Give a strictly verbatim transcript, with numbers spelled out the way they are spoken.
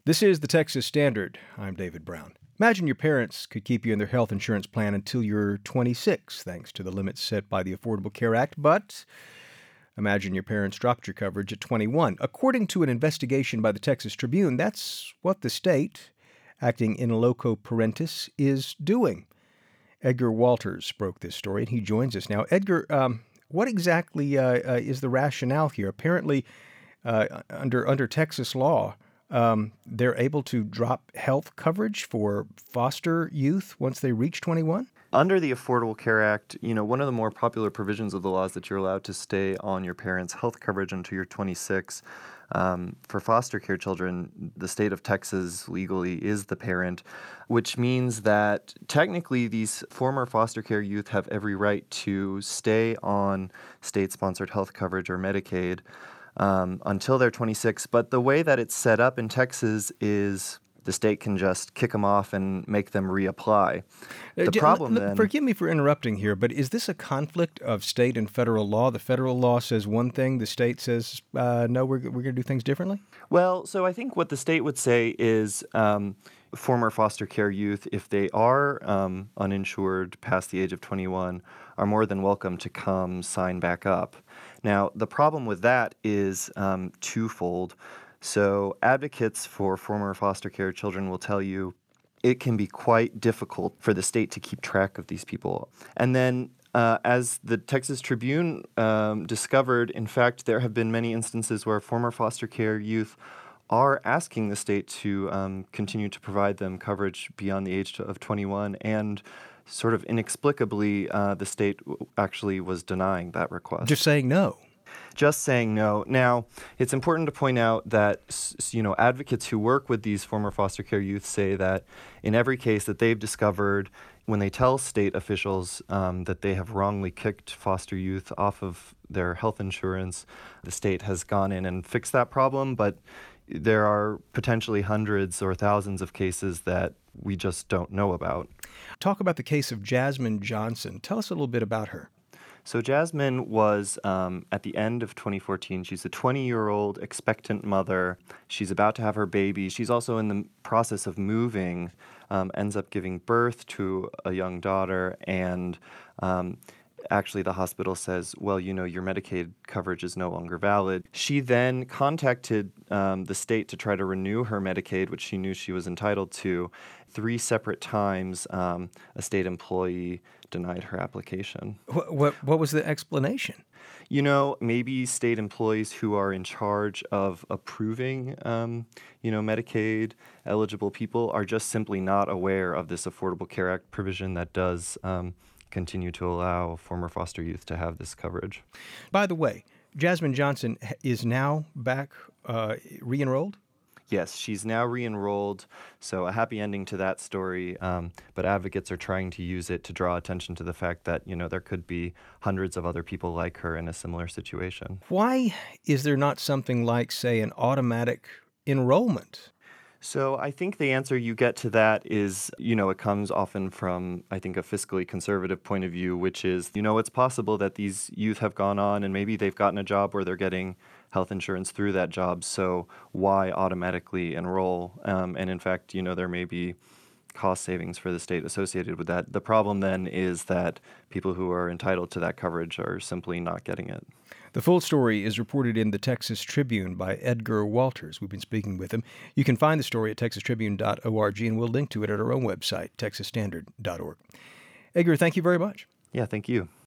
This is the Texas Standard. I'm David Brown. Imagine your parents could keep you in their health insurance plan until you're twenty-six, thanks to the limits set by the Affordable Care Act, but imagine your parents dropped your coverage at twenty-one. According to an investigation by the Texas Tribune, that's what the state, acting in loco parentis, is doing. Edgar Walters broke this story, and he joins us now. Edgar, um, what exactly uh, uh, is the rationale here? Apparently, uh, under under Texas law, um, they're able to drop health coverage for foster youth once they reach twenty-one? Under the Affordable Care Act, you know, one of the more popular provisions of the law is that you're allowed to stay on your parents' health coverage until you're twenty-six. Um, for foster care children, the state of Texas legally is the parent, which means that technically these former foster care youth have every right to stay on state-sponsored health coverage or Medicaid um, until they're twenty-six. But the way that it's set up in Texas is the state can just kick them off and make them reapply. The Uh, problem l- l- then... Forgive me for interrupting here, but is this a conflict of state and federal law? The federal law says one thing, the state says, uh, no, we're, we're going to do things differently? Well, so I think what the state would say is um, former foster care youth, if they are um, uninsured past the age of twenty-one, are more than welcome to come sign back up. Now, the problem with that is um, twofold. So advocates for former foster care children will tell you it can be quite difficult for the state to keep track of these people. And then uh, as the Texas Tribune um, discovered, in fact, there have been many instances where former foster care youth are asking the state to um, continue to provide them coverage beyond the age of twenty-one, and sort of inexplicably, uh, the state actually was denying that request. Just saying no. Just saying no. Now, it's important to point out that, you know, advocates who work with these former foster care youth say that in every case that they've discovered, when they tell state officials um, that they have wrongly kicked foster youth off of their health insurance, the state has gone in and fixed that problem. But there are potentially hundreds or thousands of cases that we just don't know about. Talk about the case of Jasmine Johnson. Tell us a little bit about her. So Jasmine was, um, at the end of twenty fourteen, she's a twenty-year-old expectant mother. She's about to have her baby. She's also in the process of moving, um, ends up giving birth to a young daughter, and um, actually the hospital says, well, you know, your Medicaid coverage is no longer valid. She then contacted um, the state to try to renew her Medicaid, which she knew she was entitled to. Three separate times, um, a state employee denied her application. What, what, what was the explanation? You know, maybe state employees who are in charge of approving, um, you know, Medicaid eligible people are just simply not aware of this Affordable Care Act provision that does um, continue to allow former foster youth to have this coverage. By the way, Jasmine Johnson is now back uh, re-enrolled? Yes, she's now re-enrolled, so a happy ending to that story, um, but advocates are trying to use it to draw attention to the fact that, you know, there could be hundreds of other people like her in a similar situation. Why is there not something like, say, an automatic enrollment? So I think the answer you get to that is, you know, it comes often from, I think, a fiscally conservative point of view, which is, you know, it's possible that these youth have gone on and maybe they've gotten a job where they're getting health insurance through that job, so why automatically enroll? Um, and in fact, you know, there may be cost savings for the state associated with that. The problem then is that people who are entitled to that coverage are simply not getting it. The full story is reported in the Texas Tribune by Edgar Walters. We've been speaking with him. You can find the story at texas tribune dot org, and we'll link to it at our own website, texas standard dot org. Edgar, thank you very much. Yeah, thank you.